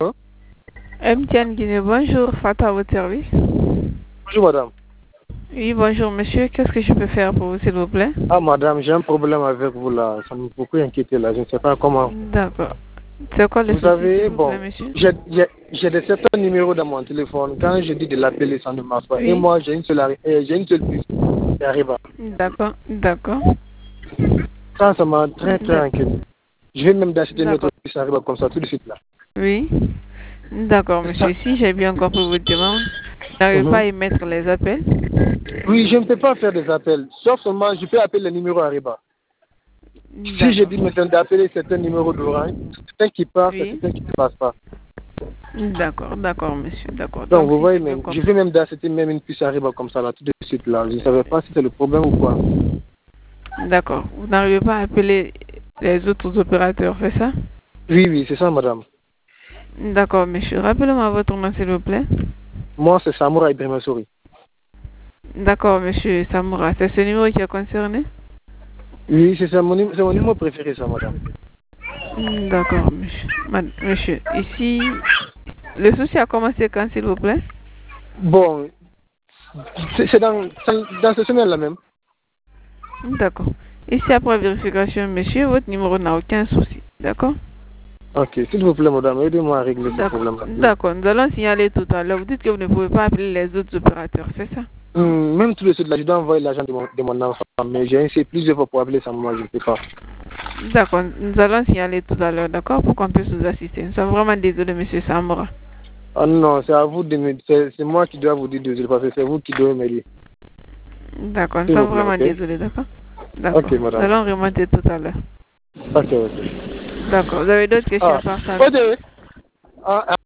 MTN Guinée, bonjour, Fata à votre service. Bonjour madame. Oui, bonjour monsieur, qu'est-ce que je peux faire pour vous s'il vous plaît? Ah madame, j'ai un problème avec vous là, ça me beaucoup inquiété là, je ne sais pas comment. D'accord. C'est quoi le Vous souci savez, s'il vous plaît bon, monsieur? j'ai des certains numéros dans mon téléphone, quand je dis de l'appeler, ça ne marche pas. Et Oui. moi, j'ai une seule puce qui arrive. D'accord, d'accord. Ça m'a très très inquiété. Je vais même d'acheter une autre D'accord. puce qui arrive comme ça tout de suite là. Oui. D'accord monsieur, si j'ai bien compris votre demande, vous n'arrivez pas Mhm. à émettre les appels? Oui, je ne peux pas faire des appels, sauf seulement je peux appeler le numéro Ariba. Si je D'accord. dis maintenant d'appeler certains numéros d'orange, c'est quelqu'un qui passe, c'est Oui. quelqu'un qui ne passe pas. D'accord, d'accord monsieur, d'accord. Donc, Donc vous si voyez, j'ai bien même, je compris. vais même d'acheter même une puce Ariba comme ça, là, tout de suite, là. Je ne savais pas si c'est le problème ou quoi. D'accord. Vous n'arrivez pas à appeler les autres opérateurs, c'est ça? Oui, oui, c'est ça, madame. D'accord monsieur. Rappelez-moi votre nom s'il vous plaît. Moi, c'est Samoura Ibrahima Souri. D'accord, monsieur Samoura. C'est ce numéro qui est concerné? Oui, c'est ça, c'est mon numéro préféré, ça, madame. D'accord, monsieur. Monsieur, ici, le souci a commencé quand, s'il vous plaît? Bon, c'est dans ce semaine-là même. D'accord. Ici, après vérification, monsieur, votre numéro n'a aucun souci. D'accord? Ok, s'il vous plaît, madame, aidez-moi à régler ce D'accord. problème-là. D'accord. Nous allons signaler tout à l'heure. Vous dites que vous ne pouvez pas appeler les autres opérateurs, c'est ça? Même tout de suite, là, je dois envoyer l'argent de mon enfant, mais j'ai essayé plusieurs fois pour appeler ça, moi, je ne peux pas. D'accord. Nous allons signaler tout à l'heure, d'accord? Pour qu'on puisse vous assister. Nous sommes vraiment désolés, monsieur Samoura. Ah non, c'est à vous de me... C'est moi qui dois vous dire désolé, parce que c'est vous qui devez m'aider. D'accord. Nous S'il vous sommes plaît, vraiment ok? désolés, d'accord? D'accord. Ok, Nous madame. allons remonter tout à l'heure. Ok, ok. D'accord. Vous avez d'autres questions Ah, par ça? ok. Ah,